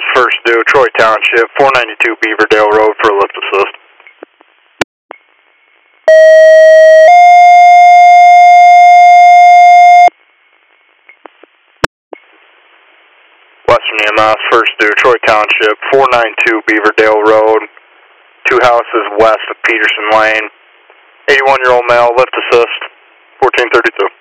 EMS, first due, Troy Township, 492 Beaverdale Road for a lift assist. Western EMS, first due, Troy Township, 492 Beaverdale Road, 2 houses west of Peterson Lane. 81-year-old male, lift assist, 1432.